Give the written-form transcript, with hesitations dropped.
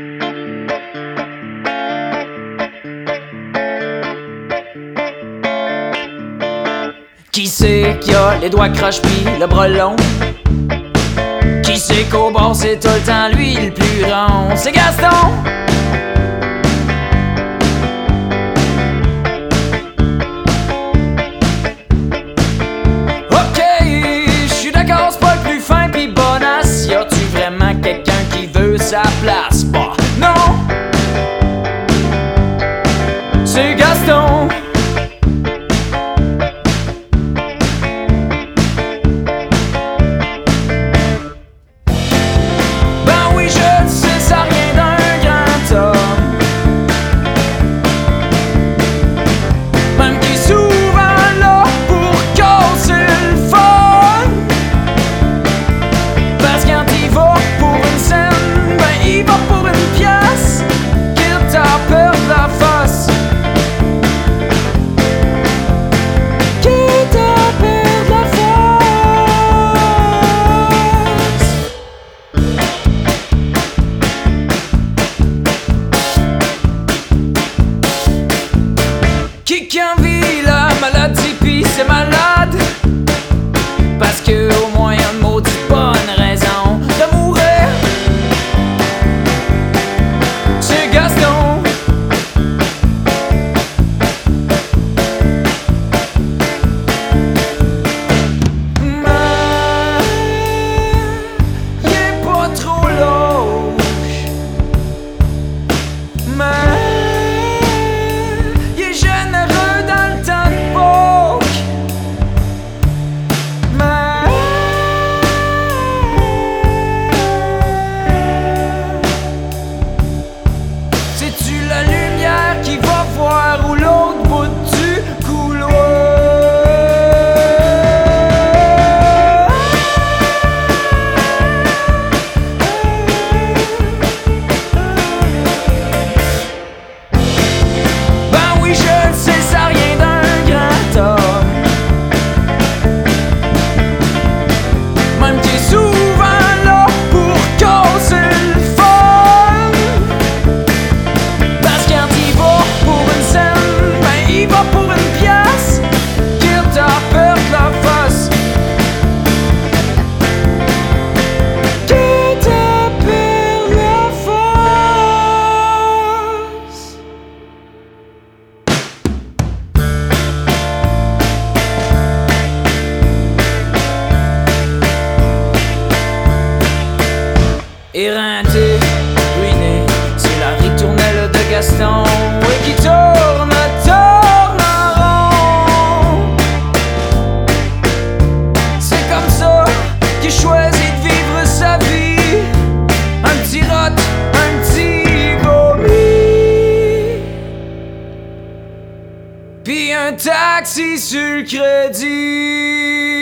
Qui c'est qui a les doigts croches pis le bras long? Qui c'est qu'au bord c'est tout le temps lui le plus rond? C'est Gaston! Ok, j'suis d'accord, c'est pas le plus fin pis bonasse. Y'a-tu vraiment quelqu'un qui veut sa place? Bah non! C'est Gaston! Qui envie la maladie pis c'est malade? Parce que au moins y'a une maudite bonne raison de mourir. C'est Gaston. Mais il est pas trop louche. Mais ou l'autre bout du couloir. Ben oui, je le sais, ça rien d'un grand homme. Même qui est souvent là pour causer le fun. Parce quand il va pour une scène, ben il va pour une pièce, quitte à perdre la face. Quitte à perdre la face. Éreinté, ruiné, c'est la ritournelle de Gaston. Et qui tourne en rond. C'est comme ça qu'il choisit de vivre sa vie. Un petit rot, un petit vomi, puis un taxi sur le crédit.